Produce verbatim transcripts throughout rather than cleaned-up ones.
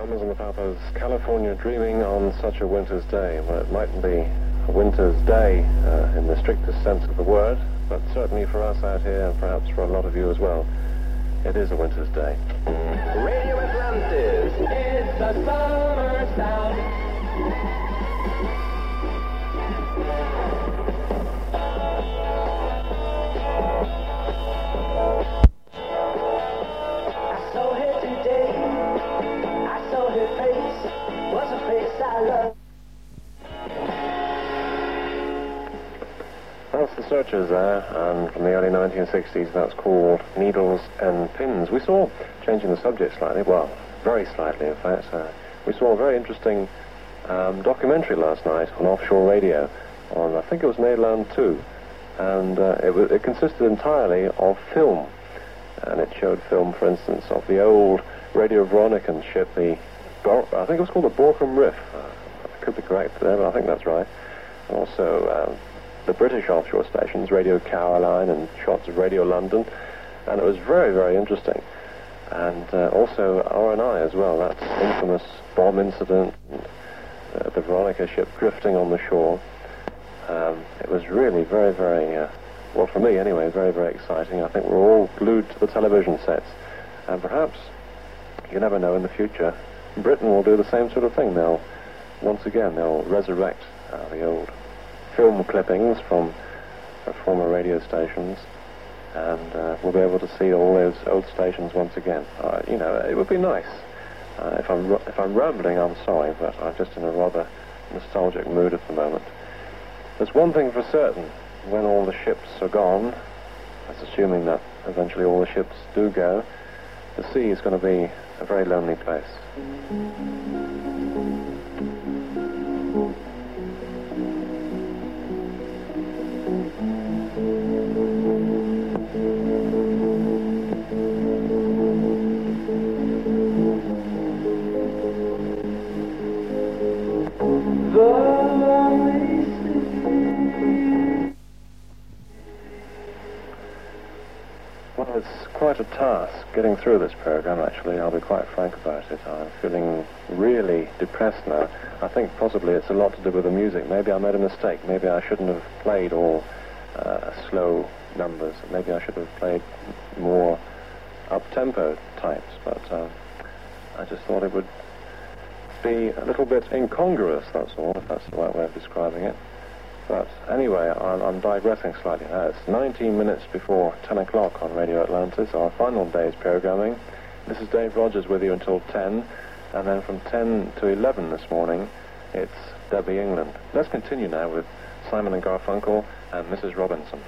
Mamas and the Papas, California Dreaming on Such a Winter's Day. Well, it mightn't be a winter's day uh, in the strictest sense of the word, but certainly for us out here, and perhaps for a lot of you as well, it is a winter's day. Radio Atlantis, it's a summer sound. I saw her today, I saw her face, was a face I love. That's the Searchers there, and from the early nineteen sixties, that's called Needles and Pins. We saw, changing the subject slightly, well, very slightly in fact, uh, we saw a very interesting um, documentary last night on offshore radio, on, I think it was Nederland two, and uh, it, was, it consisted entirely of film, and it showed film, for instance, of the old Radio Veronica ship, the, Bor I think it was called the Borkum Riff, uh, I could be correct there, but I think that's right, and also um, the British offshore stations, Radio Caroline and shots of Radio London, and it was very, very interesting. And uh, also R and I as well, that infamous bomb incident, and, uh, the Veronica ship drifting on the shore. Um, it was really very, very, uh, well for me anyway, very, very exciting. I think we're all glued to the television sets. And perhaps, you never know, in the future, Britain will do the same sort of thing. They'll, once again, they'll resurrect uh, the old film clippings from uh, former radio stations, and uh, we'll be able to see all those old stations once again. Uh, you know, it would be nice. Uh, if I'm if I'm rambling, I'm sorry, but I'm just in a rather nostalgic mood at the moment. There's one thing for certain: when all the ships are gone, that's assuming that eventually all the ships do go, the sea is going to be a very lonely place. Well, it's quite a task getting through this program, actually. I'll be quite frank about it. I'm feeling really depressed now. I think possibly it's a lot to do with the music. Maybe I made a mistake. Maybe I shouldn't have played all uh, slow numbers. Maybe I should have played more up-tempo types, but uh, I just thought it would be a little bit incongruous, that's all, if that's the right way of describing it. But anyway, I'm, I'm digressing slightly now. It's nineteen minutes before ten o'clock on Radio Atlantis, our final day's programming. This is Dave Rogers with you until ten, and then from ten to eleven this morning, it's Debbie England. Let's continue now with Simon and Garfunkel and Missus Robinson.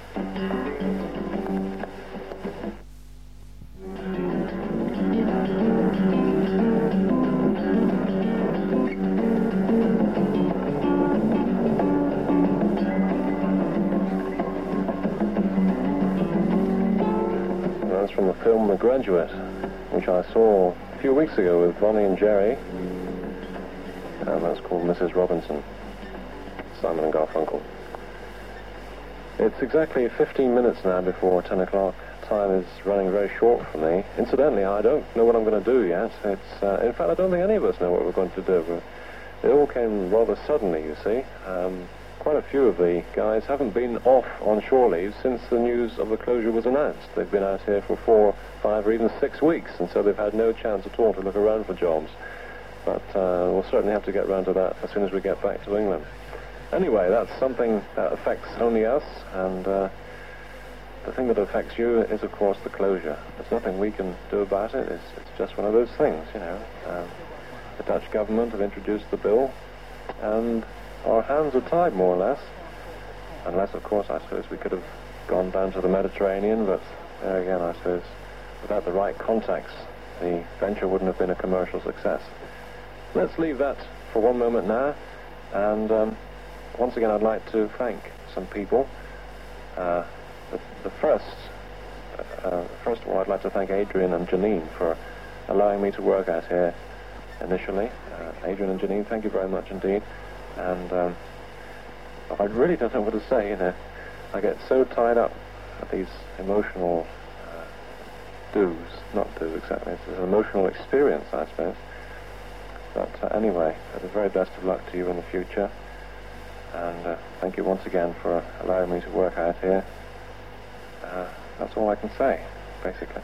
From the film The Graduate, which I saw a few weeks ago with Bonnie and Jerry, and that's called Missus Robinson, Simon and Garfunkel. It's exactly fifteen minutes now before ten o'clock. Time is running very short for me. Incidentally, I don't know what I'm going to do yet. It's, uh, in fact, I don't think any of us know what we're going to do. It all came rather suddenly, you see. Um, Quite a few of the guys haven't been off on shore leave since the news of the closure was announced. They've been out here for four, five, or even six weeks, and so they've had no chance at all to look around for jobs. But uh, we'll certainly have to get round to that as soon as we get back to England. Anyway, that's something that affects only us, and uh, the thing that affects you is, of course, the closure. There's nothing we can do about it. It's, it's just one of those things, you know. Um, the Dutch government have introduced the bill, and our hands are tied, more or less. Unless, of course, I suppose we could have gone down to the Mediterranean, but there again, I suppose, without the right contacts, the venture wouldn't have been a commercial success. Let's leave that for one moment now, and um, once again, I'd like to thank some people. Uh, the, the first, uh, first of all, I'd like to thank Adrian and Janine for allowing me to work out here initially. Uh, Adrian and Janine, thank you very much indeed. And um, I really don't know what to say, you know. I get so tied up with these emotional uh, do's, not do exactly, it's an emotional experience, I suppose. But uh, anyway, the very best of luck to you in the future. And uh, thank you once again for allowing me to work out here. Uh, that's all I can say, basically.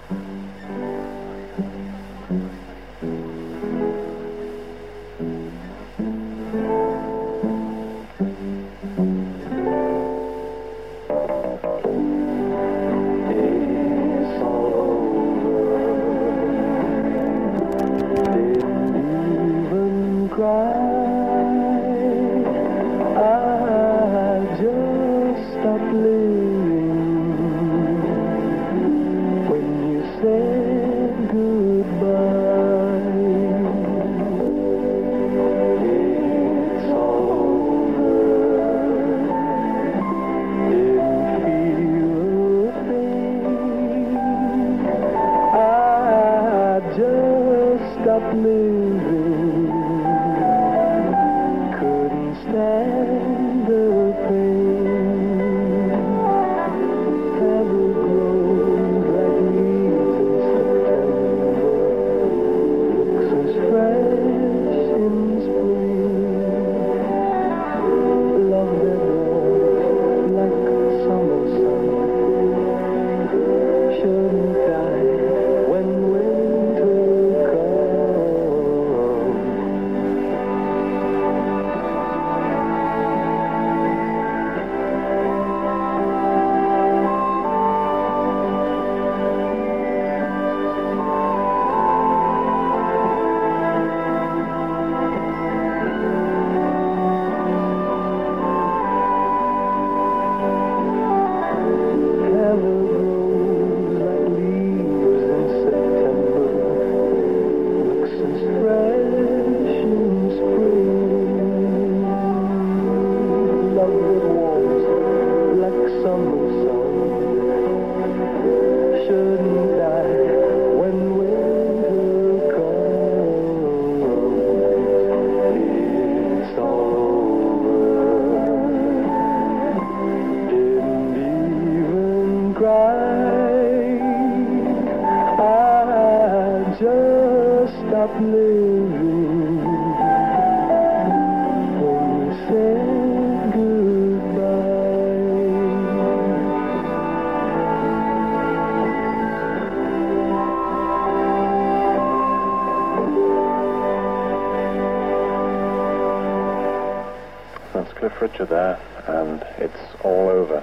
Cliff Richard there, and it's all over.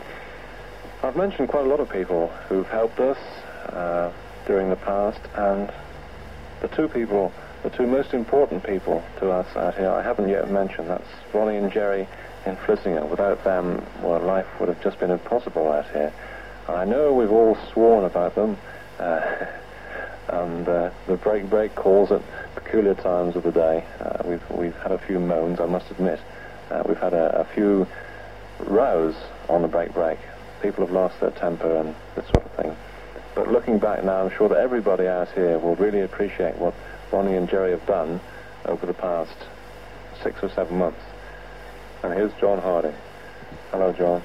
I've mentioned quite a lot of people who've helped us uh, during the past, and the two people, the two most important people to us out here, I haven't yet mentioned. That's Ronnie and Jerry in Flissinger. Without them, well, life would have just been impossible out here. I know we've all sworn about them, uh, and uh, the break break calls at peculiar times of the day. Uh, we've we've had a few moans, I must admit. Uh, we've had a, a few rows on the break break. People have lost their temper and this sort of thing. But looking back now, I'm sure that everybody out here will really appreciate what Ronnie and Jerry have done over the past six or seven months. And here's John Harding. Hello, John.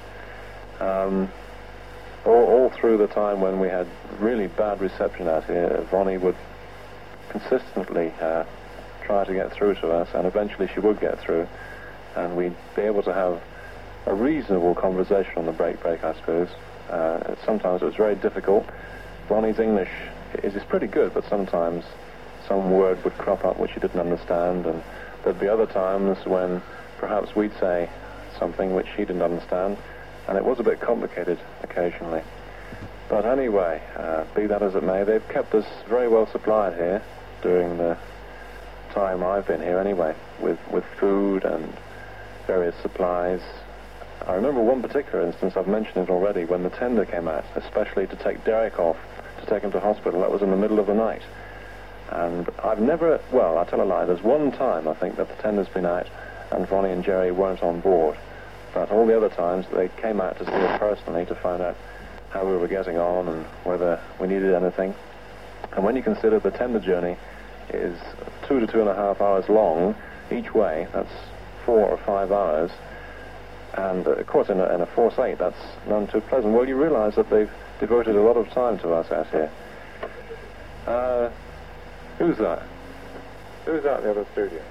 Um, all, all through the time when we had really bad reception out here, Ronnie would consistently uh, try to get through to us, and eventually she would get through. And we'd be able to have a reasonable conversation on the break break, I suppose. Uh, sometimes it was very difficult. Ronnie's English is, is pretty good, but sometimes some word would crop up which he didn't understand, and there'd be other times when perhaps we'd say something which he didn't understand, and it was a bit complicated occasionally. But anyway, uh, be that as it may, they've kept us very well supplied here during the time I've been here anyway, with, with food and various supplies. I remember one particular instance, I've mentioned it already, when the tender came out, especially to take Derek off, to take him to hospital. That was in the middle of the night. And I've never, well, I tell a lie, there's one time, I think, that the tender's been out and Ronnie and Jerry weren't on board. But all the other times, they came out to see us personally to find out how we were getting on and whether we needed anything. And when you consider the tender journey is two to two and a half hours long each way, that's four or five hours, and uh, of course in a, in a Force eight that's none too pleasant. Well, you realize that they've devoted a lot of time to us out here. Uh, who's that? Who's out in the other studio?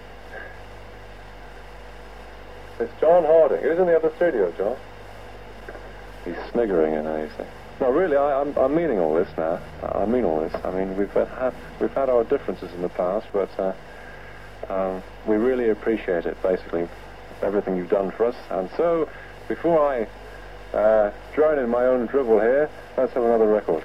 It's John Harding. Who's in the other studio, John? He's sniggering in there, you see. No, really, I, I'm, I'm meaning all this now. I mean all this. I mean, we've had we've had our differences in the past, but uh, um, we really appreciate it, basically, everything you've done for us. And so, before I uh, drown in my own dribble here, let's have another record.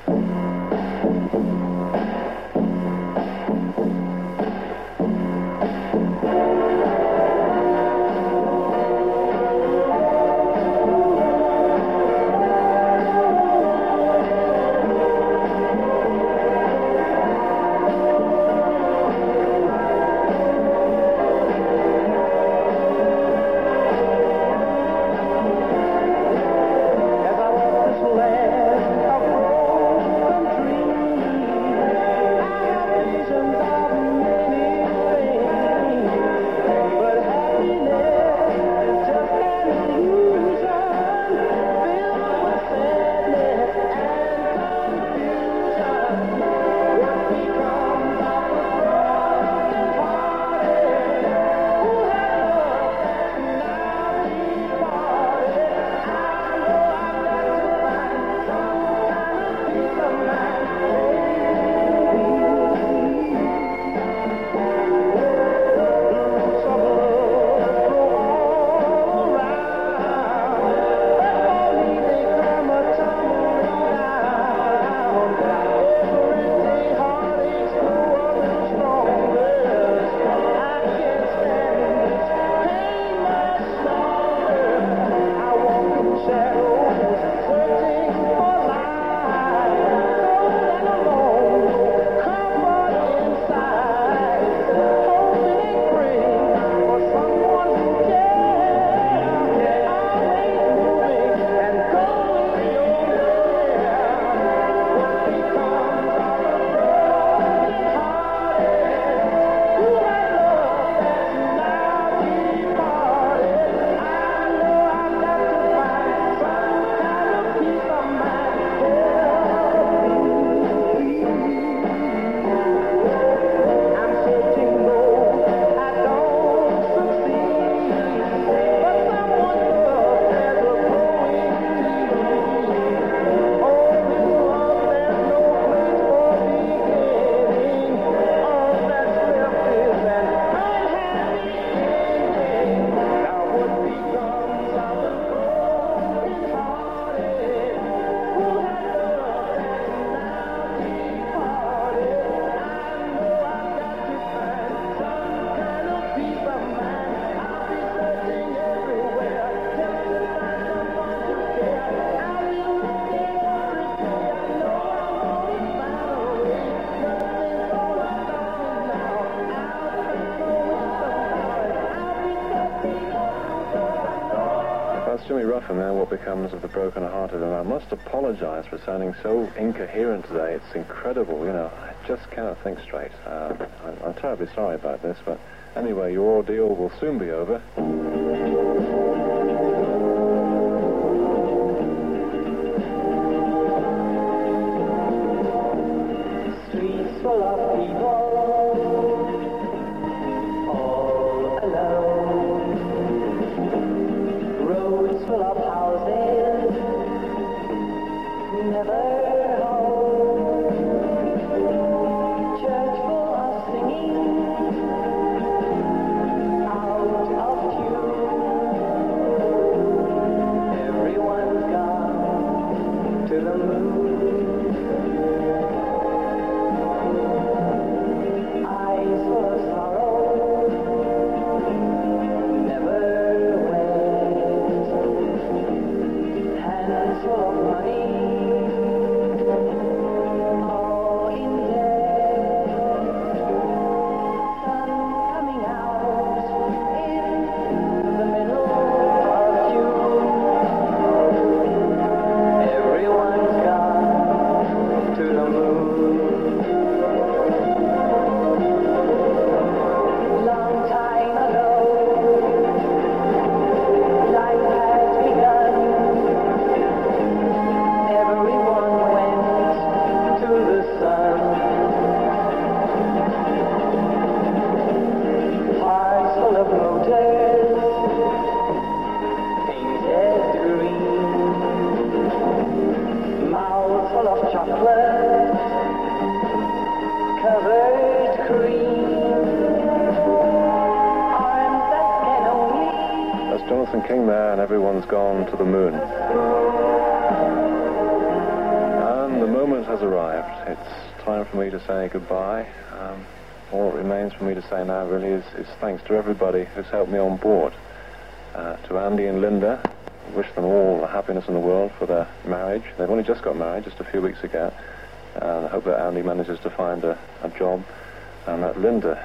Jimmy Ruffin there, What Becomes of the Broken Hearted, and I must apologize for sounding so incoherent today. It's incredible, you know, I just cannot think straight. Uh, I'm, I'm terribly sorry about this, but anyway, your ordeal will soon be over. Streets full of people, all alone. Roads full of houses, never home. Church full of singing, out of tune. King Mayor and everyone's gone to the moon. And the moment has arrived. It's time for me to say goodbye. Um, all that remains for me to say now really is, is thanks to everybody who's helped me on board. Uh, to Andy and Linda, I wish them all the happiness in the world for their marriage. They've only just got married, just a few weeks ago. And I hope that Andy manages to find a, a job. And that Linda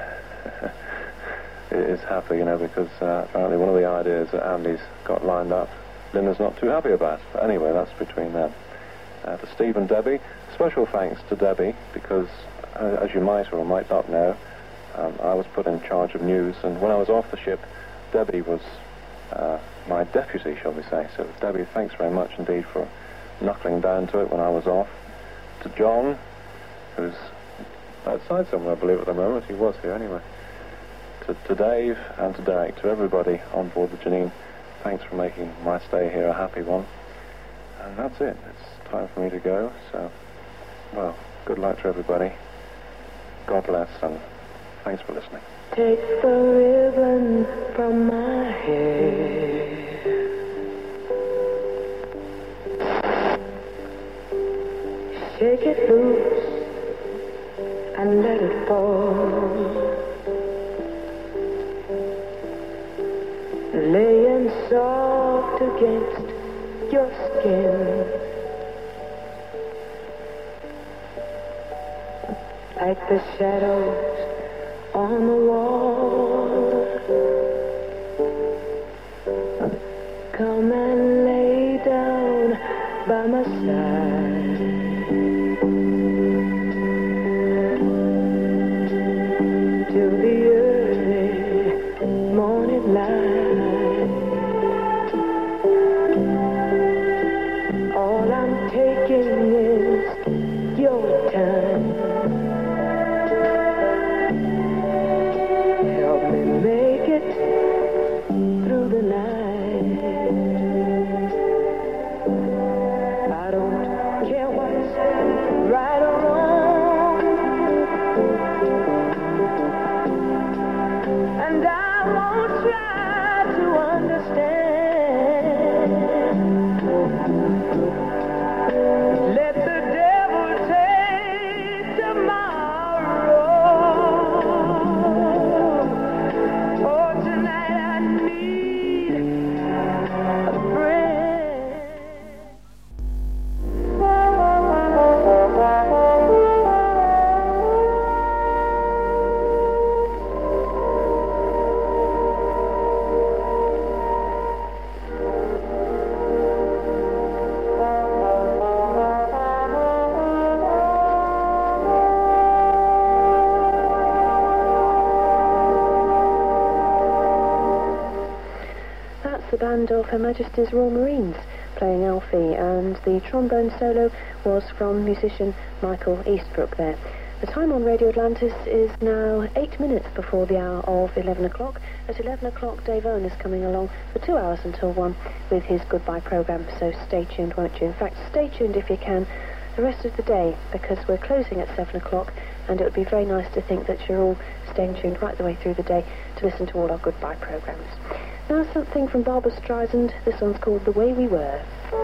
is happy, you know, because uh, apparently one of the ideas that Andy's got lined up, Linda's not too happy about. But anyway, that's between them. Uh, to Steve and Debbie, special thanks to Debbie, because uh, as you might or might not know, um, I was put in charge of news, and when I was off the ship, Debbie was uh, my deputy, shall we say. So Debbie, thanks very much indeed for knuckling down to it when I was off. To John, who's outside somewhere, I believe, at the moment. He was here anyway. To, to Dave and to Derek, to everybody on board the Janine, thanks for making my stay here a happy one. And that's it. It's time for me to go. So, well, good luck to everybody. God bless, and thanks for listening. Take the ribbon from my hair. Shake it loose and let it fall. Laying soft against your skin, like the shadows on the wall. Come and lay down by my side. Till the early morning light. All I'm taking is your time. Help me make it through the night. I don't care what's right or wrong, and I won't try to understand. Let the devil take tomorrow. Oh, tonight I need a friend. That's the band of Her Majesty's Royal Marines playing Alfie, and the trombone solo was from musician Michael Eastbrook there. The time on Radio Atlantis is now eight minutes before the hour of eleven o'clock. At eleven o'clock, Dave Owen is coming along for two hours until one with his goodbye programme, so stay tuned, won't you? In fact, stay tuned if you can the rest of the day, because we're closing at seven o'clock, and it would be very nice to think that you're all staying tuned right the way through the day to listen to all our goodbye programmes. Now something from Barbra Streisand. This one's called The Way We Were.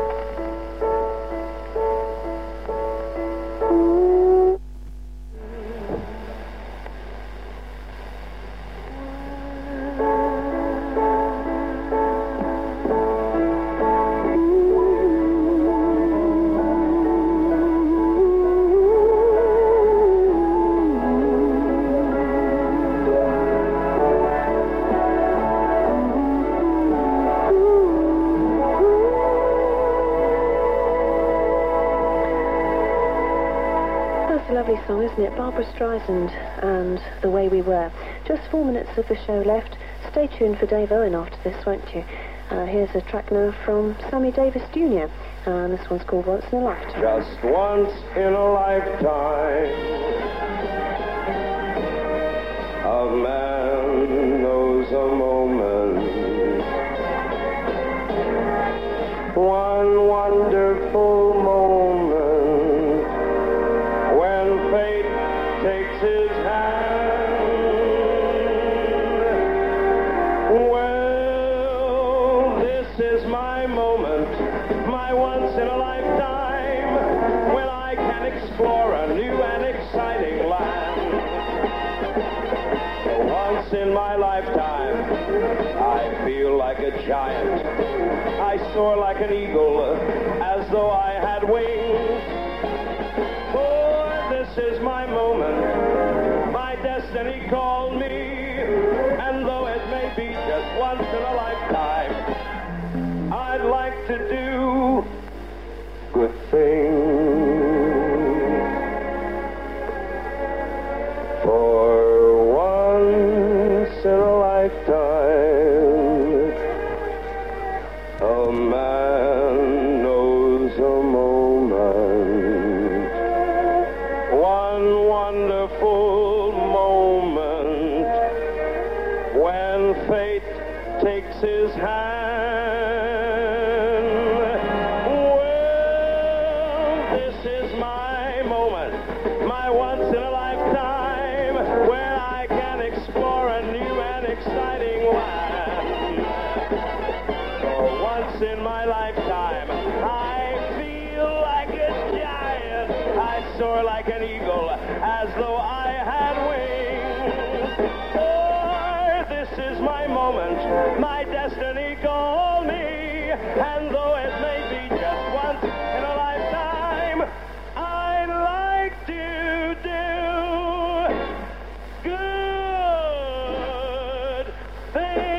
Lovely song, isn't it? Barbra Streisand and The Way We Were. Just four minutes of the show left. Stay tuned for Dave Owen after this, won't you? Uh, here's a track now from Sammy Davis Junior And this one's called Once in a Lifetime. Just once in a lifetime, a man knows a moment, one wonderful moment, when fate takes his hand. Well, in a lifetime when I can explore a new and exciting land. For once in my lifetime, I feel like a giant. I soar like an eagle, as though I had wings. For this is my moment, my destiny called me, and though it may be just once in a lifetime, I'd like to do good things. For once in a lifetime, a man knows a moment, one wonderful moment, when fate takes his hand. Well, this is my moment, my once in a lifetime, where I can explore a new and exciting land. For once in my lifetime, I feel like a giant. I soar like an eagle, as though I had wings. For this is my moment, my destiny called me, and though it may be just once in a lifetime, I'd like to do good things.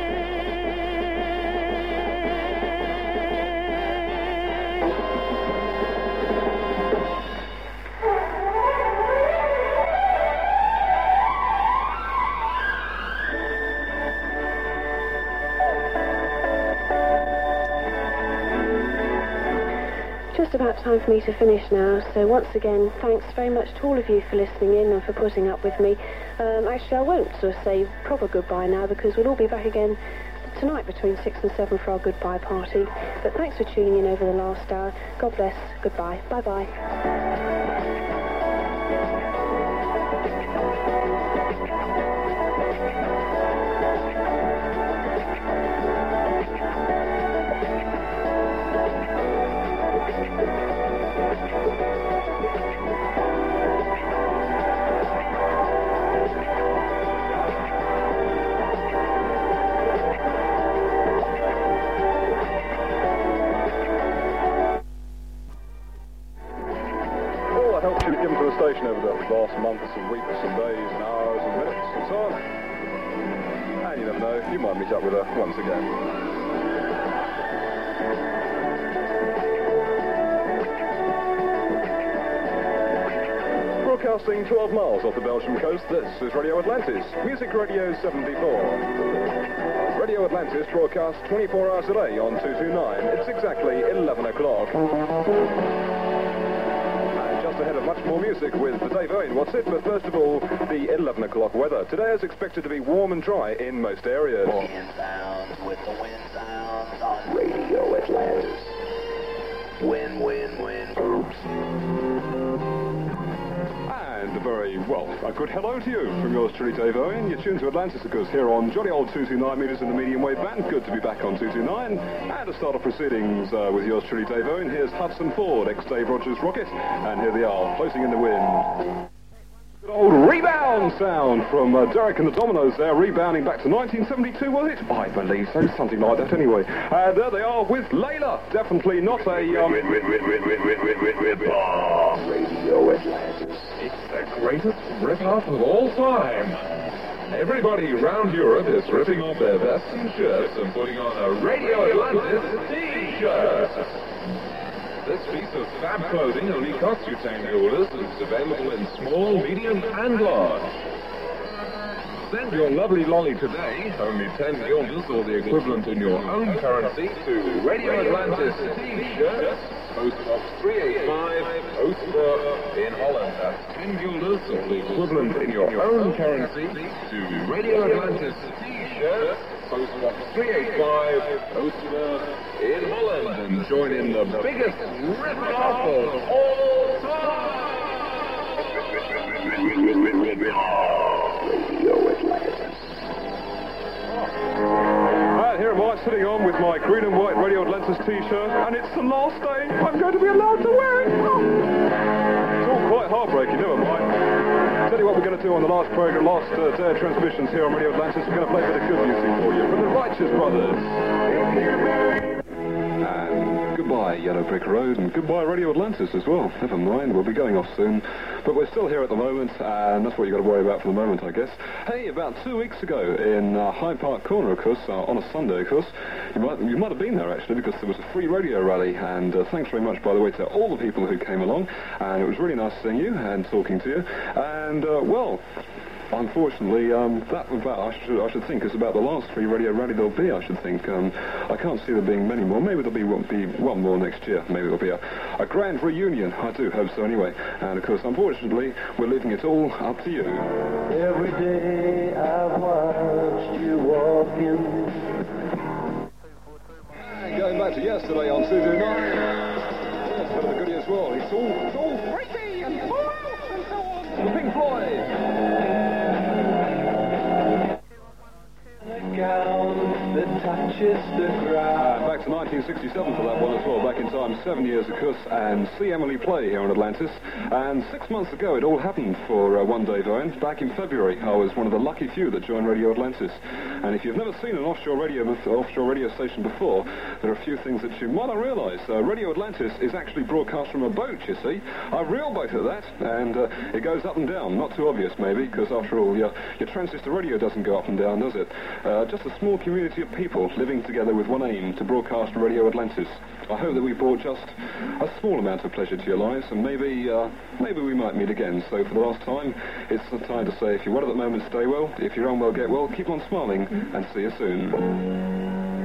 Just about time for me to finish now, so once again, thanks very much to all of you for listening in and for putting up with me. Um, actually, I won't sort of say proper goodbye now, because we'll all be back again tonight between six and seven for our goodbye party. But thanks for tuning in over the last hour. God bless. Goodbye. Bye-bye. Station over the last months and weeks and days and hours and minutes and so on. And you never know, you might meet up with her once again. Broadcasting twelve miles off the Belgian coast, this is Radio Atlantis, Music Radio seventy-four. Radio Atlantis broadcasts twenty-four hours a day on two two nine. It's exactly eleven o'clock. Ahead of much more music with Dave Owen. What's it? But first of all, the eleven o'clock weather. Today is expected to be warm and dry in most areas. Wind sounds with the wind sounds on Radio Atlantis. Win, win, win. Oops. And a very, well, a good hello to you from yours truly, Dave Owen. You're tuned to Atlantis, of course, here on jolly old two two nine metres in the medium wave band. Good to be back on two two nine. And to start off proceedings uh, with yours truly, Dave Owen, here's Hudson Ford, ex-Dave Rogers Rocket. And here they are, floating in the wind. Good old rebound sound from uh, Derek and the Dominoes there, rebounding back to nineteen seventy-two, was it? I believe so, something like that anyway. And there they are with Layla. Definitely not a... Um... Radio Atlantis. It's the greatest rip-off of all time. Everybody around Europe is ripping off their vests and shirts and putting on a Radio Atlantis t-shirt. This piece of fab clothing only costs you ten guilders and it's available in small, medium and large. Send your lovely lolly today, only ten guilders or the equivalent in your own currency, to Radio Atlantis t-shirt, Post Box three eighty-five, Oostburg in Holland. That's ten guilders or the equivalent in your own currency to Radio Atlantis t-shirt, Post Box three eighty-five, Oostburg in Holland, and join in the biggest rip-off of all time! Radio Atlantis. Right, here at March sitting on with my green and white Radio Atlantis t-shirt, and it's the last day I'm going to be allowed to wear it. Oh. It's all quite heartbreaking, never mind. Tell you what we're going to do on the last program, last uh, day of transmissions here on Radio Atlantis. We're going to play a bit of good music for you from the Righteous Brothers. And goodbye Yellow Brick Road, and goodbye Radio Atlantis as well. Never mind, we'll be going off soon. But we're still here at the moment, and that's what you've got to worry about for the moment, I guess. Hey, about two weeks ago in uh, Hyde Park Corner, of course, uh, on a Sunday, of course, you might, you might have been there, actually, because there was a free radio rally, and uh, thanks very much, by the way, to all the people who came along, and it was really nice seeing you and talking to you, and, uh, well... Unfortunately, um, that about I should I should think is about the last free radio rally there'll be. I should think. Um, I can't see there being many more. Maybe there'll be one, be one more next year. Maybe there'll be a, a grand reunion. I do hope so. Anyway, and of course, unfortunately, we're leaving it all up to you. Every day I've watched you walking. And going back to yesterday on two two nine. That's a bit of a goodie as well. It's all it's all freaky and oh, and so on. The Pink Floyd. That touches the ground. Uh, back to nineteen sixty-seven for that one as well. Back in time, seven years of course, and see Emily play here in Atlantis. And six months ago, it all happened for uh, one Dave Owen. Back in February, I was one of the lucky few that joined Radio Atlantis. And if you've never seen an offshore radio offshore radio station before, there are a few things that you might not realise. Uh, Radio Atlantis is actually broadcast from a boat, you see. A real boat at that, and uh, it goes up and down. Not too obvious, maybe, because after all, your, your transistor radio doesn't go up and down, does it? Uh, just a small community of people living together with one aim, to broadcast Radio Atlantis. I hope that we brought just a small amount of pleasure to your lives, and maybe uh, maybe we might meet again. So for the last time, it's the time to say, if you're well at the moment, stay well. If you're unwell, get well. Keep on smiling, and see you soon.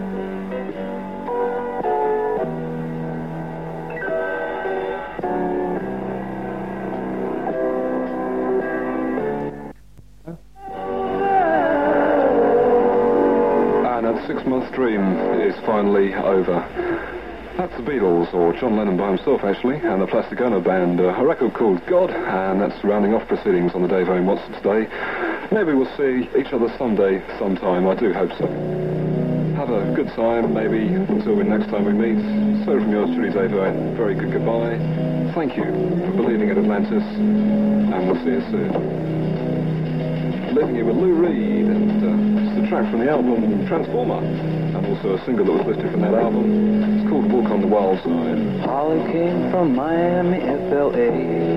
Six-month dream is finally over. That's the Beatles, or John Lennon by himself, actually, and the Plastic Ono Band, uh, a record called God, and that's rounding off proceedings on the Dave Owen Watson today. Maybe we'll see each other someday, sometime. I do hope so. Have a good time, maybe, until next time we meet. So from yours truly, Dave Owen, very good goodbye. Thank you for believing in Atlantis, and we'll see you soon. Leaving you with Lou Reed, and uh, just a track from the album Transformer, and also a single that was listed from that album. It's called Walk on the Wild Side. Holly came from Miami, F L A,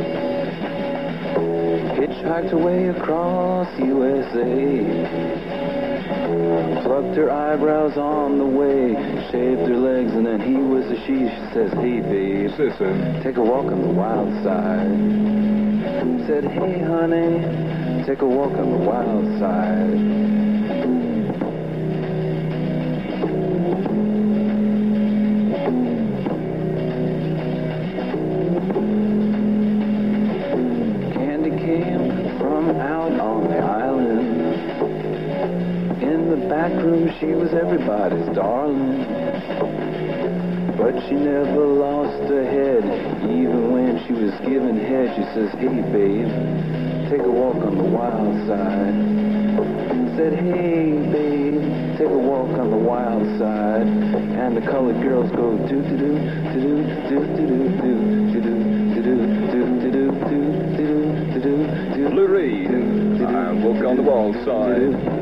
hitchhiked her way across U S A, plucked her eyebrows on the way, shaved her legs, and then he was a she. She says, hey babe, See you soon. take a walk on the wild side. Said, hey honey, take a walk on the wild side. Candy came from out on the island. In the back room she was everybody's darling, but she never lost her head. Even when she was giving head, she says, hey babe, take a walk on the wild side. Said, hey babe, take a walk on the wild side. And the colored girls go do do do do do do do do do do do do do do do. Lou Reed, and Walk on the Wild Side.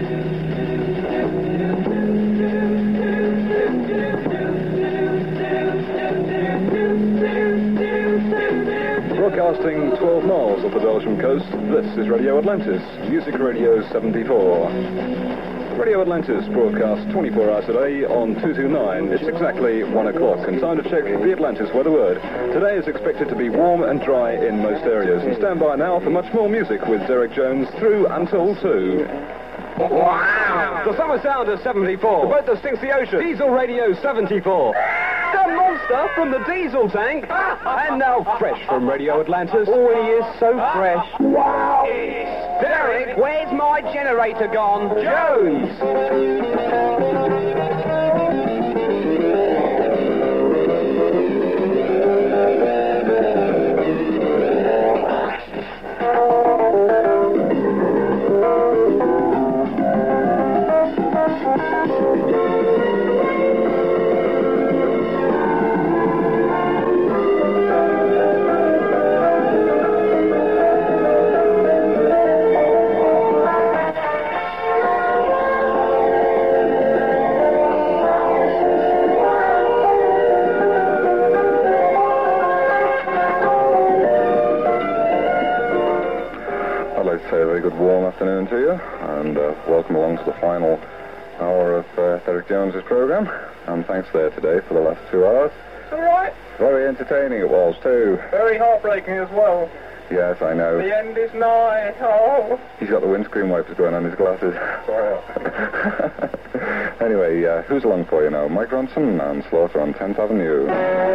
Broadcasting twelve miles off the Belgian coast, this is Radio Atlantis, Music Radio seventy-four. Radio Atlantis broadcasts twenty-four hours a day on two two nine. It's exactly one o'clock, and time to check the Atlantis weather word. Today is expected to be warm and dry in most areas. And stand by now for much more music with Derek Jones through until two. Wow! The summer sound of seventy-four. The boat that stinks the ocean. Diesel Radio seventy-four. The monster from the diesel tank. And now fresh from Radio Atlantis. Oh, he is so fresh. Wow! Derek, where's my generator gone? Jones! Thank you. to you, and uh, welcome along to the final hour of uh, Derek Jones's program. And thanks there today for the last two hours. It's all right. Very entertaining it was, too. Very heartbreaking as well. Yes, I know. The end is nigh. Oh. He's got the windscreen wipers going on his glasses. Anyway, uh, who's along for you now? Mike Ronson and Slaughter on tenth Avenue.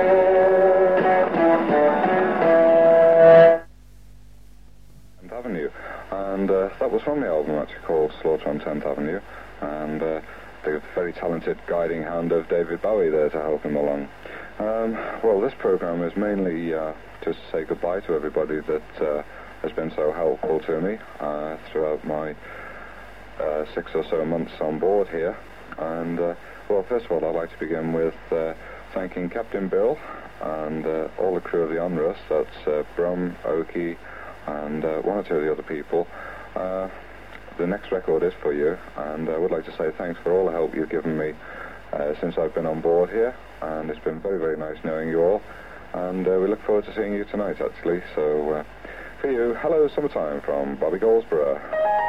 tenth Avenue. And uh, that was from the album actually called Slaughter on tenth Avenue. And uh, the very talented guiding hand of David Bowie there to help him along. Um, well, this program is mainly uh, just to say goodbye to everybody that uh, has been so helpful to me uh, throughout my uh, six or so months on board here. And, uh, well, first of all, I'd like to begin with uh, thanking Captain Bill and uh, all the crew of the Onrus. That's uh, Brum, Oki, and uh, one or two of the other people. Uh, the next record is for you, and I would like to say thanks for all the help you've given me uh, since I've been on board here, and it's been very, very nice knowing you all, and uh, we look forward to seeing you tonight, actually. So, uh, for you, Hello Summertime from Bobby Goldsborough.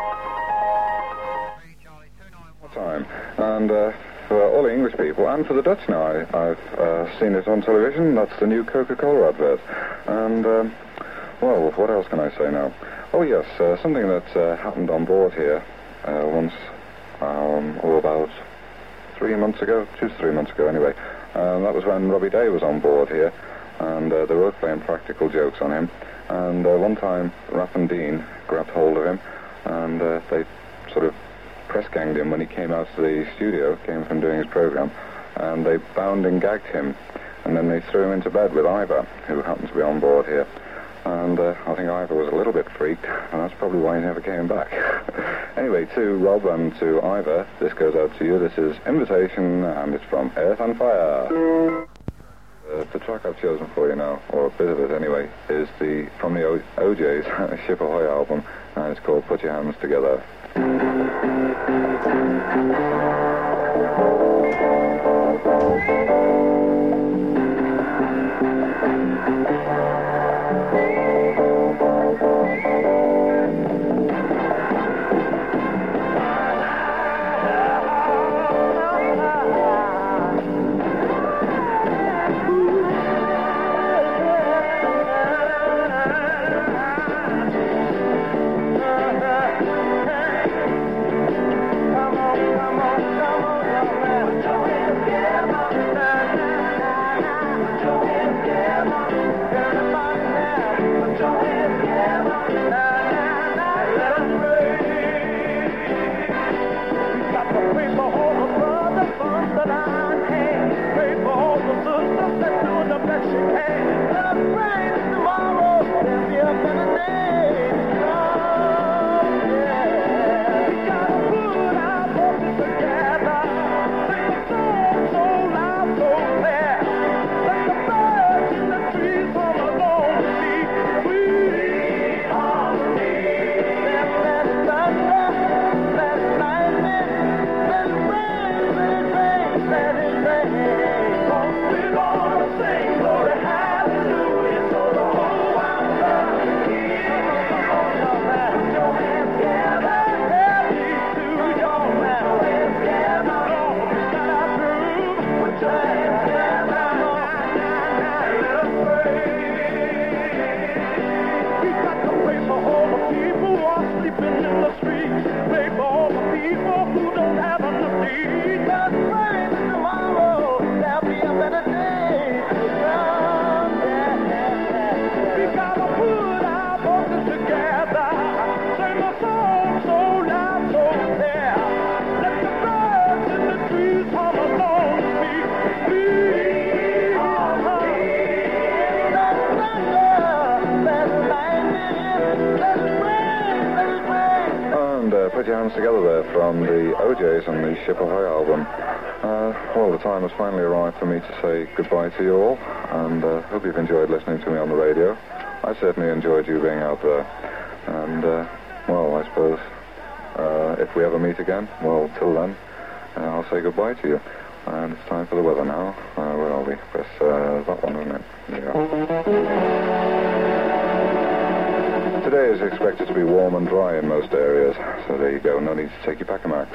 Time. And uh, for all the English people, and for the Dutch now, I, I've uh, seen it on television. That's the new Coca-Cola advert. And, um, well, what else can I say now? Oh, yes, uh, something that uh, happened on board here uh, once, um, oh, about three months ago, two to three months ago anyway. Um, that was when Robbie Day was on board here, and uh, they were playing practical jokes on him. And uh, one time, Raff and Dean grabbed hold of him, and uh, they sort of press-ganged him when he came out to the studio, came from doing his program, and they bound and gagged him, and then they threw him into bed with Ivor, who happened to be on board here. And uh, I think Ivor was a little bit freaked, and that's probably why he never came back. Anyway, to Rob and to Ivor, this goes out to you. This is Invitation, and it's from Earth and Fire. Uh, the track I've chosen for you now, or a bit of it anyway, is the from the o- OJ's Ship Ahoy album, and it's called Put Your Hands Together. Together there from the O Js and the Ship Ahoy album. Uh, well, the time has finally arrived for me to say goodbye to you all, and uh, hope you've enjoyed listening to me on the radio. I certainly enjoyed you being out there, and uh, well, I suppose uh, if we ever meet again, well, till then, uh, I'll say goodbye to you. And it's time for the weather now. Uh, where are we? Press uh, that one, isn't it? Yeah. today is expected to be warm and dry in most areas. So there you go. No need to take your Pacamax.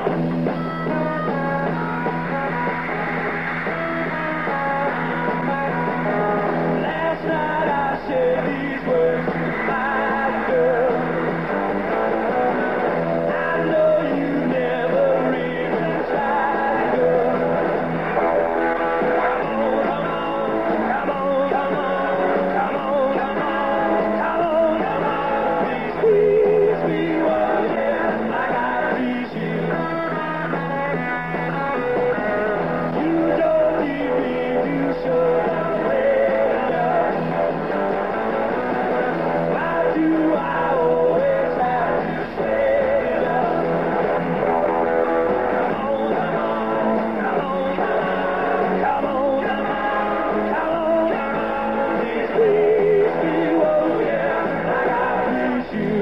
Last night I said these words to my girl. I know you never even tried, girl. Come on, come on, come on, come on, come on, come on, come on. Please squeeze me one hand like I please you. You don't need me to show them later. Why do I always have to say that? Come on, come on, come on, come on, come on, come on, come on. Please please me, oh yeah, like I please you.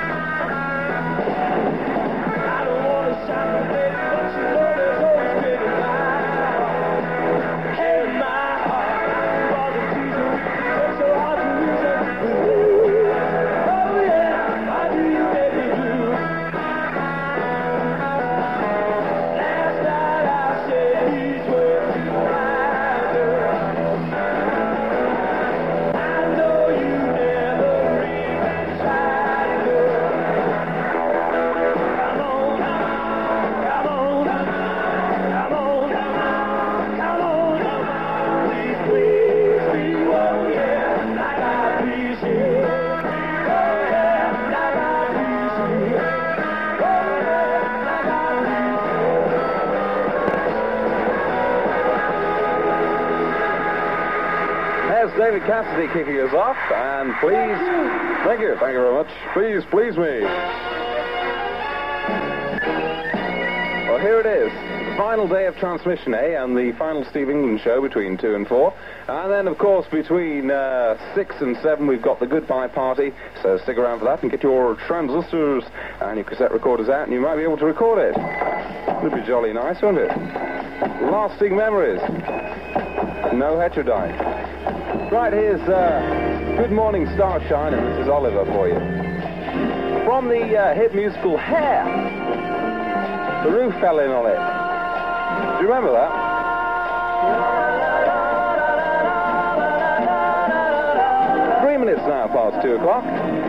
I don't wanna shine my baby, but you know there's always been a lie. Hey, my heart, for the teaser, it's so hard to lose it. Ooh, oh yeah, why do you make me blue? Last night I said these words to my girl. I know you never even tried, girl. Come on, come on, come on, come on, come on, come on, come on. Please, please be, oh yeah, like I please you. Oh yeah, like I please you. Oh yeah, like I please There's David Cassidy kicking us off, and please, thank you, thank you very much. Please, please me. Well, here it is, the final day of transmission, eh, and the final Steve England show between two and four. And then, of course, between uh, six and seven, we've got the goodbye party. So stick around for that and get your transistors and your cassette recorders out, and you might be able to record it. It'll be jolly nice, won't it? Lasting memories. No heterodyne. Right, here's uh, Good Morning Starshine, and this is Oliver for you. From the uh, hit musical Hair. The roof fell in on it. Do you remember that? Three minutes now past two o'clock.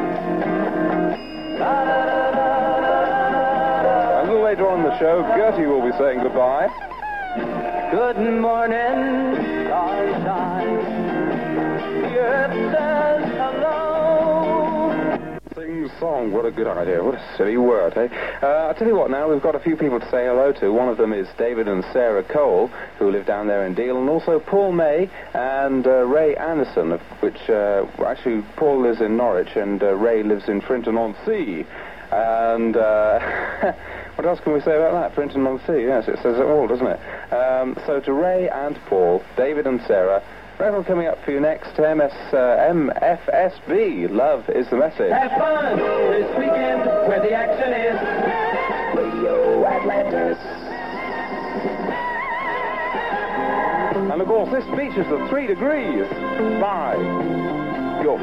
A little later on in the show, Gertie will be saying goodbye. Good morning, starshine. The earth says hello. Sing song, what a good idea. What a silly word, eh? Uh, I'll tell you what now, we've got a few people to say hello to. One of them is David and Sarah Cole, who live down there in Deal, and also Paul May and uh, Ray Anderson, of which, uh, actually, Paul lives in Norwich and uh, Ray lives in Frinton-on-Sea. And uh, what else can we say about that? Frinton-on-Sea, yes, it says it all, doesn't it? Um, so to Ray and Paul, David and Sarah, record coming up for you next, M S, uh, M F S B, Love is the Message. Have fun this weekend where the action is. Radio Atlantis. And of course, this features the Three Degrees by York.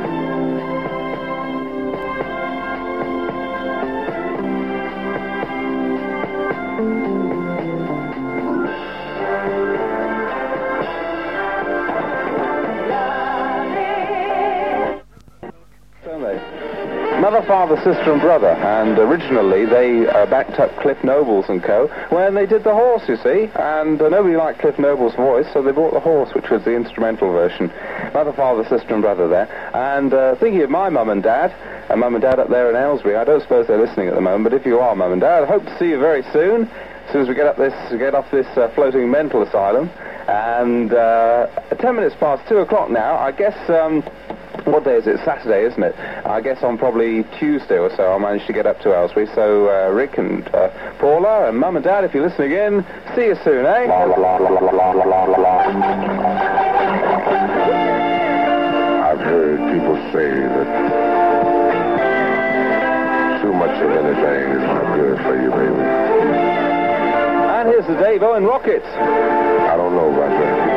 Mother, Father, Sister and Brother, and originally they uh, backed up Cliff Nobles and co. when they did the horse, you see, and uh, nobody liked Cliff Nobles' voice, so they brought the horse, which was the instrumental version. Mother, Father, Sister and Brother there. And uh, thinking of my mum and dad, and mum and dad up there in Aylesbury, I don't suppose they're listening at the moment, but if you are, mum and dad, I hope to see you very soon, as soon as we get up this, get off this uh, floating mental asylum. And uh, ten minutes past two o'clock now, I guess... Um, What day is it? Saturday, isn't it? I guess on probably Tuesday or so I'll manage to get up to Aylesbury. So uh, Rick and uh, Paula and Mum and Dad, if you're listening in, see you soon, eh? I've heard people say that too much of anything is not good for you, baby. And here's the Dave Owen Rockets. I don't know about that.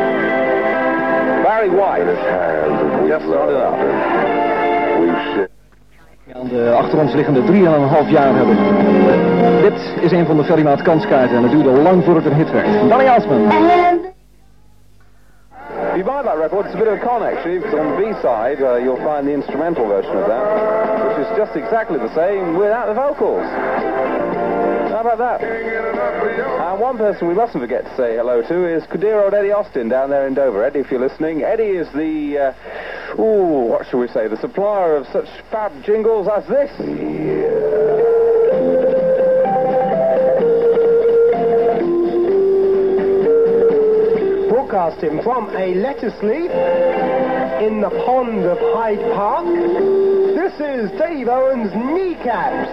Barry White. Just not enough. We've shit. Aan de achter ons liggende drieënhalf jaar hebben. Dit is een van de Ferrymaat kanskaarten en het duurde lang voordat het een hit werd. Danny Elfman. If you buy that record, it's a bit of a con actually, because on the B-side uh, you'll find the instrumental version of that, which is just exactly the same without the vocals. How about that? And one person we mustn't forget to say hello to is good old Eddie Austin down there in Dover. Eddie, if you're listening, Eddie is the, uh, ooh, what shall we say, the supplier of such fab jingles as this. Broadcasting from a lettuce leaf in the pond of Hyde Park, this is Dave Owen's Kneecaps.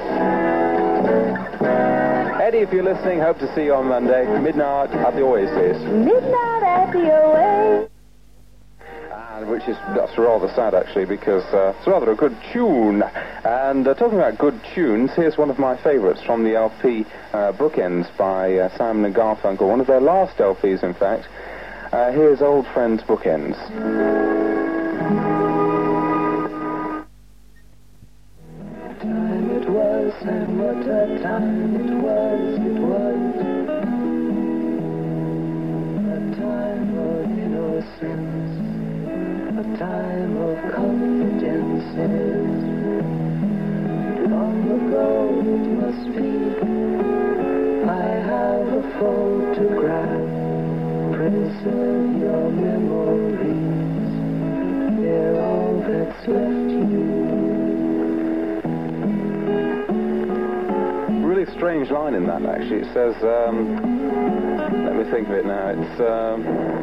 Eddie, if you're listening, hope to see you on Monday, midnight at the Oasis. Midnight at the Oasis. And which is, that's rather sad actually, because uh, it's rather a good tune. And uh, talking about good tunes, here's one of my favourites from the L P uh, Bookends by uh, Simon and Garfunkel, one of their last L Ps in fact. Uh, here's Old Friends Bookends. Time it was, and what a time it was, it was a time of innocence, a time of confidences. Long ago it must be, I have a photograph. Preserve your memories, they're all that's left you. Really strange line in that actually. It says, um, let me think of it now, it's um,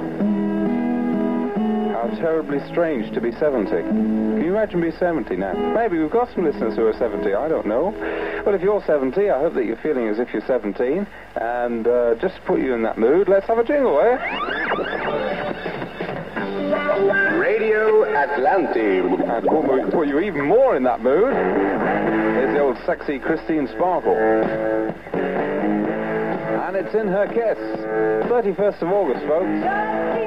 how terribly strange to be seventy. Can you imagine being seventy now? Maybe we've got some listeners who are seventy, I don't know. Well, if you're seventy, I hope that you're feeling as if you're seventeen. And uh, just to put you in that mood, let's have a jingle, eh? Radio Atlantic. And to put you even more in that mood is the old sexy Christine Sparkle. And it's in her kiss. thirty-first of August, folks.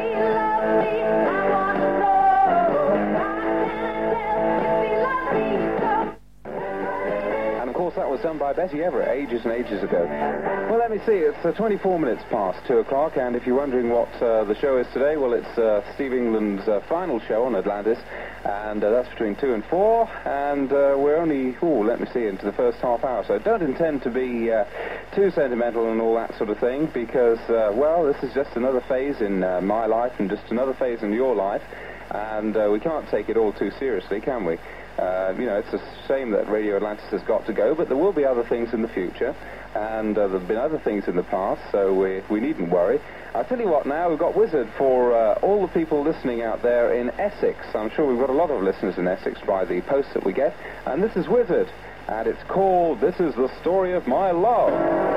That was done by Betty Everett ages and ages ago. Well, let me see. It's uh, twenty-four minutes past two o'clock, and if you're wondering what uh, the show is today, well, it's uh, Steve England's uh, final show on Atlantis, and uh, that's between two and four, and uh, we're only, ooh, let me see, into the first half hour, so I don't intend to be uh, too sentimental and all that sort of thing, because, uh, well, this is just another phase in uh, my life and just another phase in your life, and uh, we can't take it all too seriously, can we? Uh, you know, it's a shame that Radio Atlantis has got to go, but there will be other things in the future, and uh, there have been other things in the past, so we, we needn't worry. I'll tell you what now, we've got Wizard for uh, all the people listening out there in Essex. I'm sure we've got a lot of listeners in Essex by the posts that we get, and this is Wizard, and it's called This Is the Story of My Love.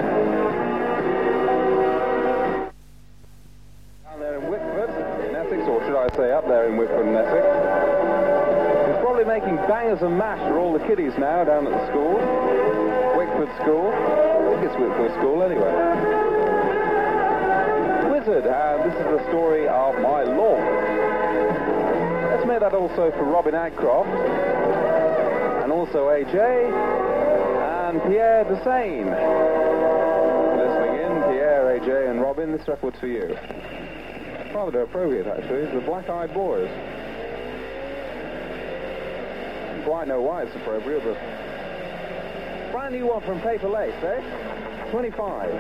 Down there in Whitford, in Essex, or should I say up there in Whitford in Essex. Making bangers and mash for all the kiddies now down at the school. Wickford School. I think it's Wickford School anyway. Wizard, and this is the story of my love. Let's make that also for Robin Agcroft, and also A J, and Pierre Desane. Listening in, Pierre, A J, and Robin, this record's for you. Rather appropriate, actually. It's the Black Eyed Boys. Quite know why it's appropriate, but brand new one from Paper Lace, eh? twenty-five.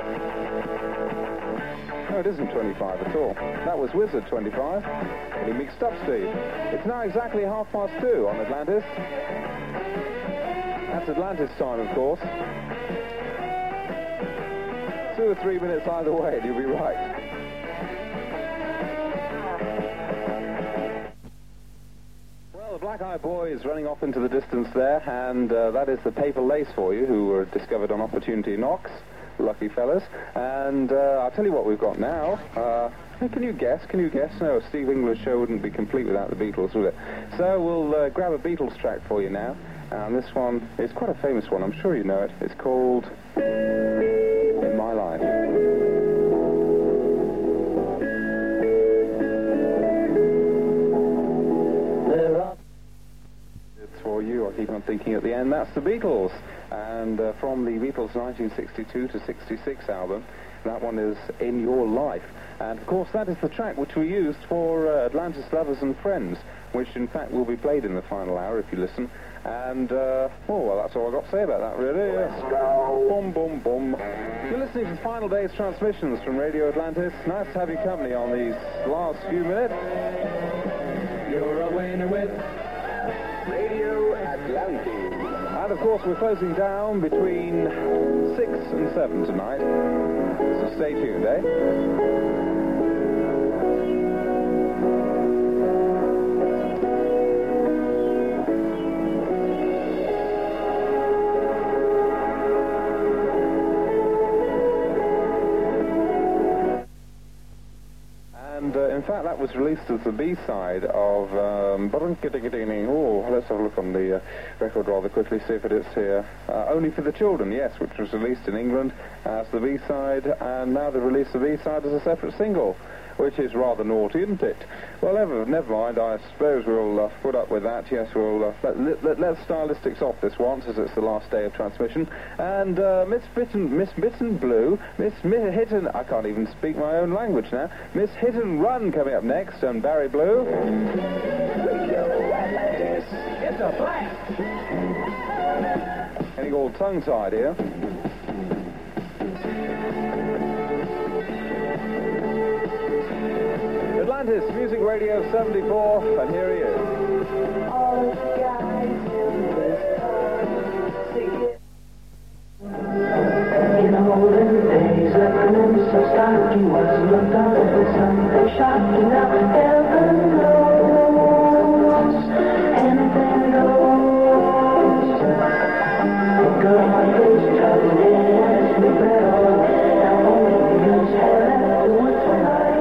No, it isn't twenty-five at all. That was Wizard twenty-five. Getting mixed up, Steve. It's now exactly half past two on Atlantis. That's Atlantis time, of course. Two or three minutes either way, and you'll be right. The Black Eyed Boys running off into the distance there, and uh, that is the Paper Lace for you, who were discovered on Opportunity Knocks. Lucky fellas. And uh, I'll tell you what we've got now. Uh, can you guess? Can you guess? No, Steve England's show wouldn't be complete without the Beatles, would it? So we'll uh, grab a Beatles track for you now. And this one is quite a famous one. I'm sure you know it. It's called In My Life. For you, I'll keep on I'm thinking at the end, that's the Beatles. And uh, from the Beatles nineteen sixty-two to sixty-six album, that one is In Your Life. And of course, that is the track which we used for uh, Atlantis Lovers and Friends, which in fact will be played in the final hour if you listen. And, uh, oh, well, that's all I've got to say about that, really. Yes. Boom, boom, boom. You're listening to Final Day's transmissions from Radio Atlantis. Nice to have you company on these last few minutes. You're a winner with Radio Atlantis. And, of course, we're closing down between six and seven tonight. So stay tuned, eh? And uh, in fact, that was released as the B-side of um, oh, let's have a look on the uh, record rather quickly, see if it is here. Uh, Only for the Children, yes, which was released in England as the B-side, and now they've released the B-side as a separate single, which is rather naughty, isn't it? Well, never, never mind, I suppose we'll uh, put up with that. Yes, we'll uh, let, let, let, let stylistics off this one, since it's the last day of transmission. And uh, Miss Bitten, Miss Bitten Blue, Miss Mi- Hit and... I can't even speak my own language now. Miss Hit and Run coming up next, and Barry Blue. It's a blast! Getting all tongue-tied here. Atlantis Music Radio seventy-four, and here he is. All the guys in this town sing it. In olden days, a peninsula stocky was looked on as something shocking. Now heaven knows, anything goes. A girl like this trouble is me better. Now only use her to what's when I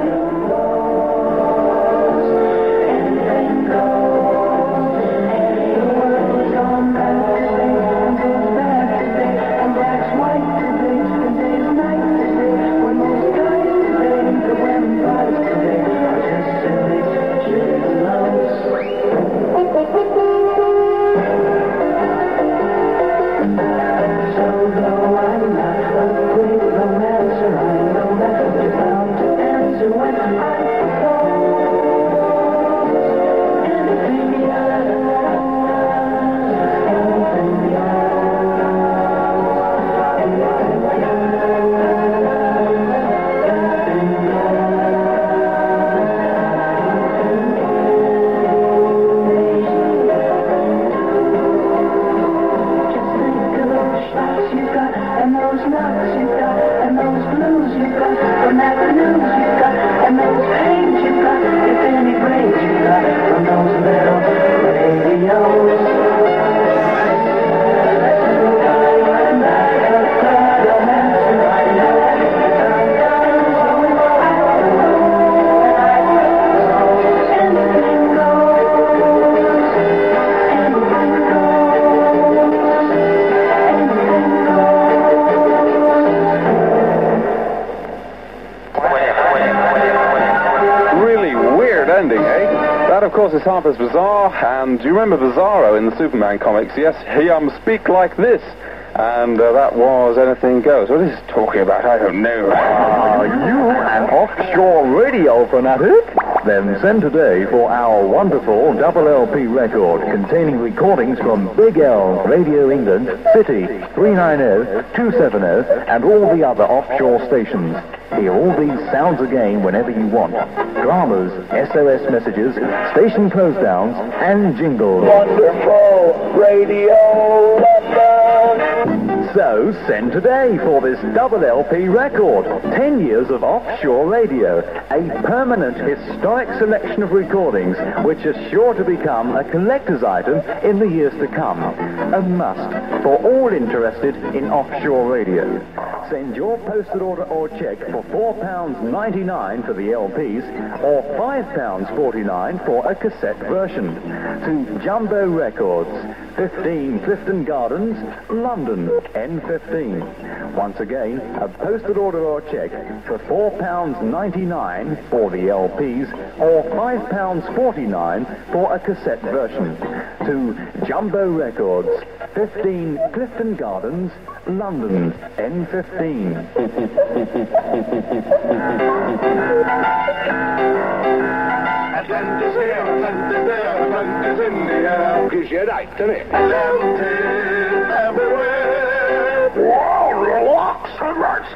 Of course, it's Harper's Bazaar, and do you remember Bizarro in the Superman comics? Yes, he um speak like this, and uh, that was Anything Goes. What is he talking about? I don't know. Are you an offshore radio fanatic? Then send today for our wonderful double L P record containing recordings from Big L, Radio England, City, three ninety, two seventy, and all the other offshore stations. Hear all these sounds again whenever you want. Dramas, S O S messages, station close downs, and jingles. Wonderful Radio London. So send today for this double L P record. Ten years of offshore radio. A permanent historic selection of recordings which is sure to become a collector's item in the years to come. A must for all interested in offshore radio. Send your posted order or check for four pounds ninety-nine for the L Ps or five pounds forty-nine for a cassette version to Jumbo Records, fifteen Clifton Gardens, London, N fifteen. Once again, a posted order or cheque for four pounds ninety-nine for the L Ps or five pounds forty-nine for a cassette version. To Jumbo Records, fifteen Clifton Gardens, London, N fifteen. Atlantis here, Atlantis there, Atlantis in the air. Gives you right, doesn't it? Atlantis everywhere. Whoa, relax and relax.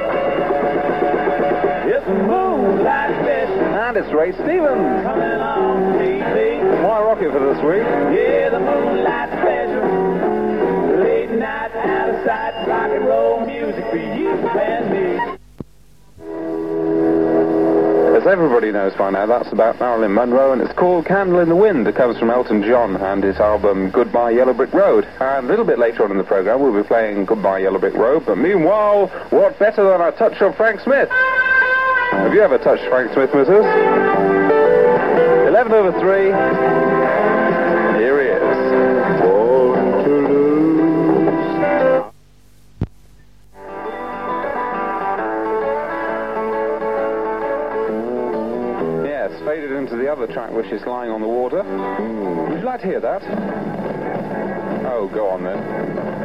It's Moonlight Fish. And it's Ray Stevens. Coming on T V. Why Rocket for this week? Yeah, the Moonlight Special. Late night, out of sight, rock and roll music for you and me. As everybody knows by now, that's about Marilyn Monroe, and it's called Candle in the Wind. It comes from Elton John and his album Goodbye Yellow Brick Road. And a little bit later on in the program, we'll be playing Goodbye Yellow Brick Road, but meanwhile, what better than a touch of Frank Smith? Have you ever touched Frank Smith, missus? eleven over three. Here he is. Born to lose. Yes, faded into the other track, which is Lying on the Water. Would you like to hear that? Oh, go on then.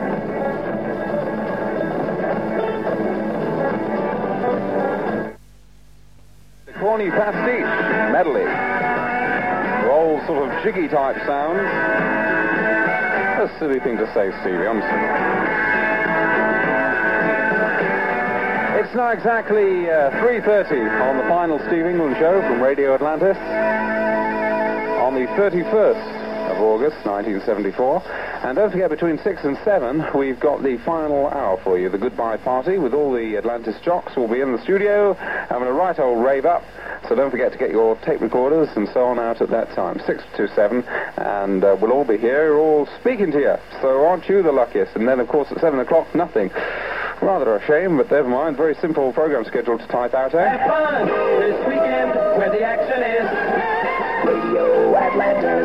Corny pastiche medley. All sort of jiggy type sounds. That's a silly thing to say, Stevie. I'm sorry. It's now exactly uh, three thirty on the final Steve England show from Radio Atlantis on the thirty-first of August, nineteen seventy-four. And don't forget, between six and seven, we've got the final hour for you, the goodbye party, with all the Atlantis jocks. Will be in the studio having a right old rave up. So don't forget to get your tape recorders and so on out at that time, six to seven, and uh, we'll all be here, all speaking to you. So aren't you the luckiest? And then, of course, at seven o'clock, nothing. Rather a shame, but never mind. Very simple program schedule to type out, eh? Have fun this weekend where the action is. Radio Atlantis.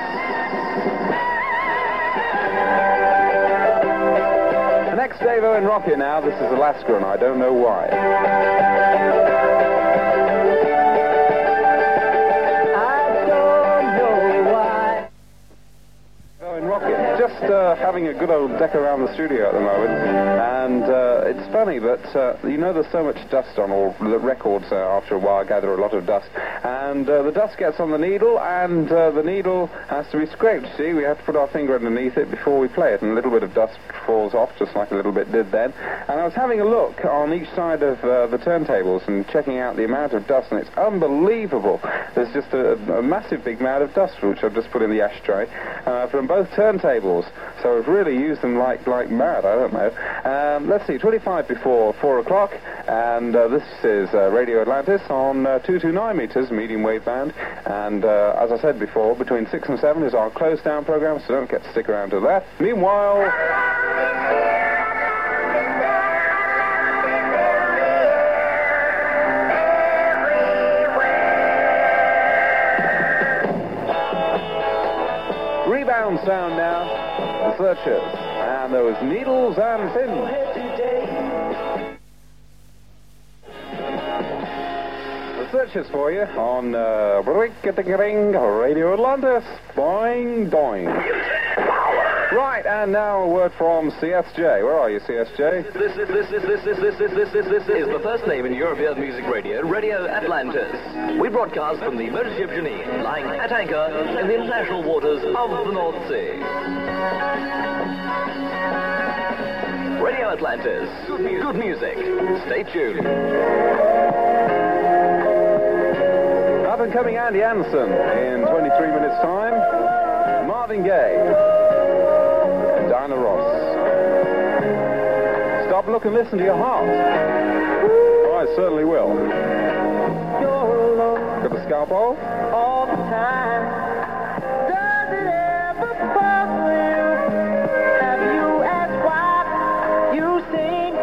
The next Davo in Rocket now. This is Alaska, and I don't know why. Just uh, having a good old deck around the studio at the moment, and uh, it's funny, but uh, you know there's so much dust on all the records uh, after a while, gather a lot of dust, and uh, the dust gets on the needle, and uh, the needle has to be scraped, see, we have to put our finger underneath it before we play it, and a little bit of dust falls off, just like a little bit did then, and I was having a look on each side of uh, the turntables and checking out the amount of dust, and it's unbelievable. There's just a, a massive big amount of dust, which I've just put in the ashtray, uh, from both turntables. So I've really used them like like mad, I don't know. Um, let's see, twenty-five before four o'clock, and uh, this is uh, Radio Atlantis on uh, two two nine meters, medium wave band, and uh, as I said before, between six and seven is our closed down program, so don't get to stick around to that. Meanwhile... Rebound sound now. The Searchers, and those needles and pins. The Searchers for you on uh, Radio Atlantis. Boing, doing. Right, and now a word from C S J. Where are you, C S J? This is this is this is this is this is this is the first name in European music radio, Radio Atlantis. We broadcast from the Motor Ship Janine, lying at anchor in the international waters of the North Sea. Radio Atlantis. Good, mu- good music. Stay tuned. Up and coming Andy Anderson in twenty-three minutes' time. Marvin Gaye. Diana Ross. Stop, look, and listen to your heart. Oh, I certainly will. Got the scalpel? All the time. Does it ever bother you? Have you asked why you sing?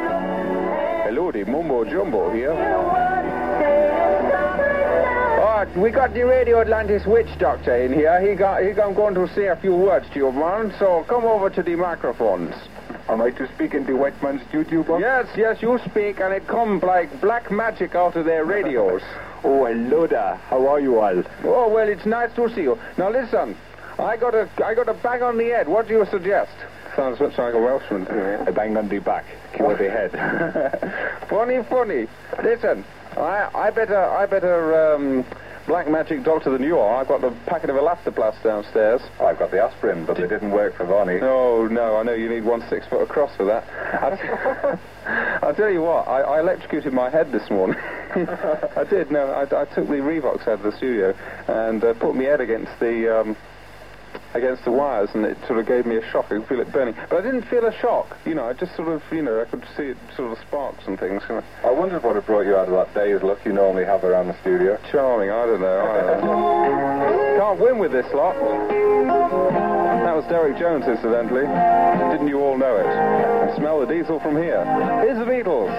Hello, the Mumbo Jumbo here. we got the Radio Atlantis witch doctor in here. He got, he got going to say a few words to you, man. So come over to the microphones. Am I to speak in the white man's studio, Bob? Yes, yes, you speak, and it comes like black magic out of their radios. Oh, hello there. How are you all? Oh, well, it's nice to see you. Now, listen, I got a, I got a bang on the head. What do you suggest? Sounds much like a Welshman to me. A bang on the back, cure the head. Funny, funny. Listen, I, I better, I better, um... black magic doctor than you are. I've got the packet of Elastoplast downstairs. I've got the aspirin, but it didn't work for Vonnie. No, no, I know you need one six foot across for that. I'll tell you what, I, I electrocuted my head this morning. I did, no, I, I took the Revox out of the studio and uh, put my head against the, um, against the wires, and it sort of gave me a shock. I could feel it burning. But I didn't feel a shock, you know, I just sort of, you know, I could see it sort of sparks and things. You know. I wondered what had brought you out of that day's look you normally have around the studio. Charming, I don't know. I don't know. Can't win with this lot. That was Derek Jones, incidentally. Didn't you all know it? And smell the diesel from here. Here's the Beatles.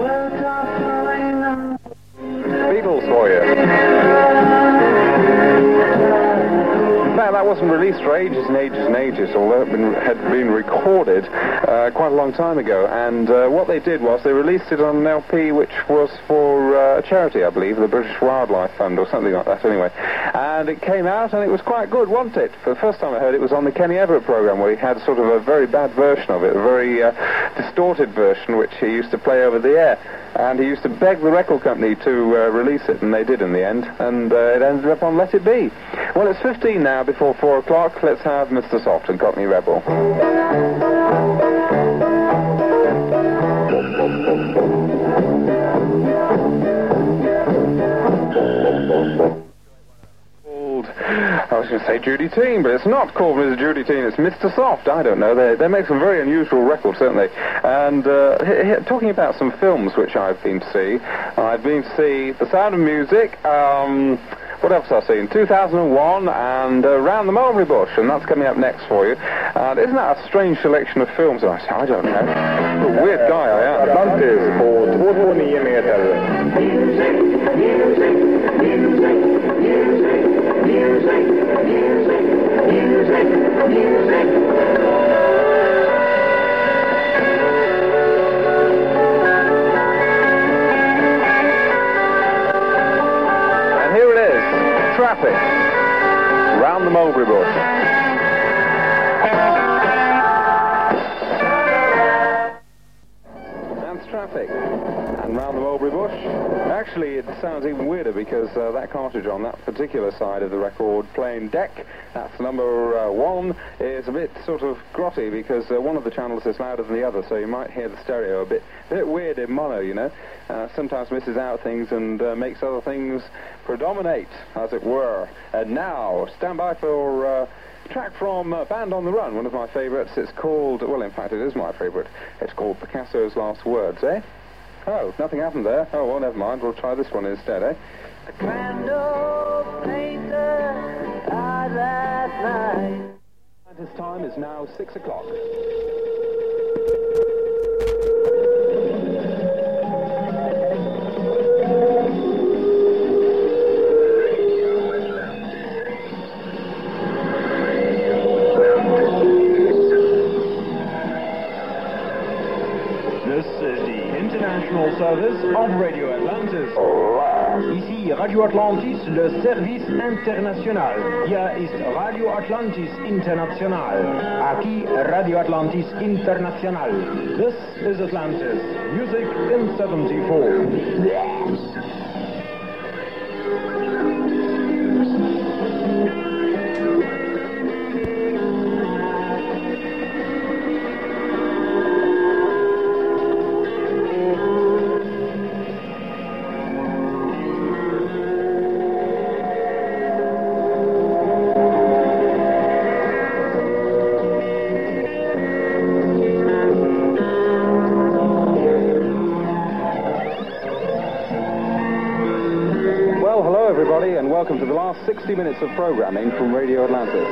Beatles for you. Now, that wasn't released for ages and ages and ages, although it been, had been recorded uh, quite a long time ago. And uh, what they did was they released it on an L P which was for uh, a charity, I believe, the British Wildlife Fund or something like that anyway. And it came out and it was quite good, wasn't it? For the first time I heard it was on the Kenny Everett programme, where he had sort of a very bad version of it, a very uh, distorted version which he used to play over the air. And he used to beg the record company to uh, release it, and they did in the end, and uh, it ended up on Let It Be. Well, it's fifteen now before four o'clock. Let's have Mister Soft and Cockney Rebel. I was going to say Judy Teen, but it's not called Missus Judy Teen, it's Mister Soft. I don't know. They, they make some very unusual records, don't they? And uh, h- h- talking about some films which I've been to see, I've been to see The Sound of Music, um, what else have I seen? two thousand one and uh, Round the Mulberry Bush, and that's coming up next for you. And isn't that a strange selection of films? I say, I don't know. What a weird guy I am. Atlantis på två två nio meter. Music, music, music, music, music, music, music, music. Traffic. Round the Mulberry Bush. That's Traffic. And Round the Mulberry Bush. Actually, it sounds even weirder because uh, that cartridge on that particular side of the record playing deck, that's number uh, one, is a bit sort of grotty because uh, one of the channels is louder than the other, so you might hear the stereo a bit, a bit weird in mono, you know. Uh, sometimes misses out things and uh, makes other things predominate, as it were. And now, stand by for uh, a track from uh, Band on the Run, one of my favourites. It's called, well, in fact, it is my favourite. It's called Picasso's Last Words, eh? Oh, nothing happened there. Oh, well, never mind. We'll try this one instead, eh? A grand old painter died last night. This time is now six o'clock. Service of Radio Atlantis. Ici Radio Atlantis, le service international. Hier ist Radio Atlantis International. Aquí Radio Atlantis International. This is Atlantis. Music in seventy-four. Welcome to the last sixty minutes of programming from Radio Atlantis.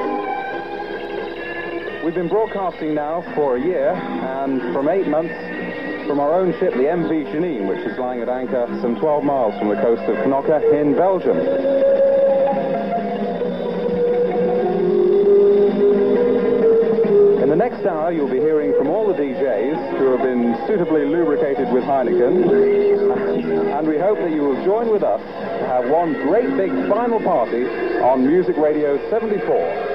We've been broadcasting now for a year, and from eight months from our own ship, the M V Janine, which is lying at anchor some twelve miles from the coast of Knokke in Belgium. hour, you'll be hearing from all the D Js who have been suitably lubricated with Heineken. And we hope that you will join with us to have one great big final party on Music Radio seventy-four.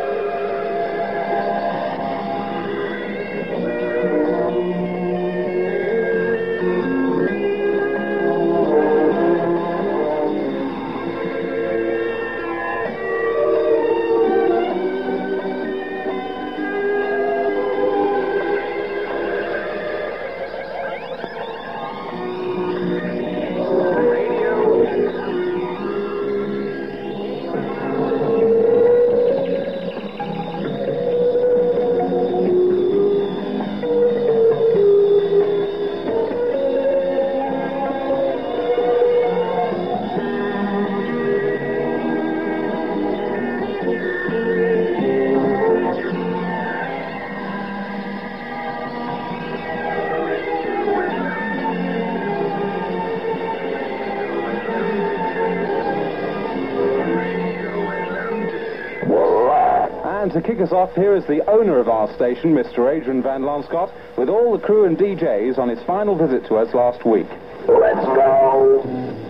And to kick us off, here is the owner of our station, Mister Adrian Van Lanscott, with all the crew and D Js on his final visit to us last week. Let's go!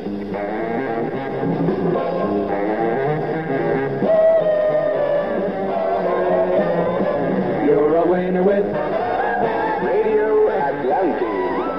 You're a winner with Radio Atlantis.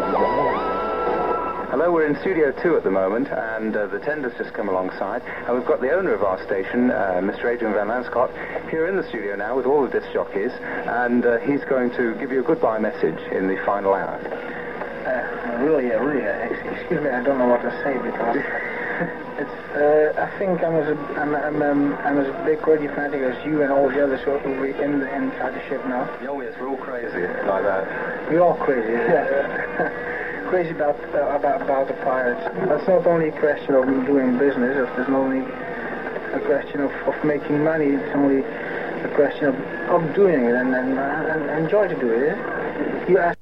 Hello, we're in Studio two at the moment, and uh, the tender's just come alongside, and we've got the owner of our station, uh, Mister Adrian Van Lanscott, here in the studio now with all the disc jockeys, and uh, he's going to give you a goodbye message in the final hour. Uh, really, uh, really, uh, excuse me, I don't know what to say, because it's, uh, I think I'm as, a, I'm, I'm, um, I'm as big radio fanatic as you and all the others who are in the, inside the ship now. Oh yes, we're all crazy like that. We're all crazy, yeah. Crazy about, uh, about about the pirates. That's not only a question of doing business, it's not only a question of, of making money, it's only a question of, of doing it and, and, and enjoy to do it. You ask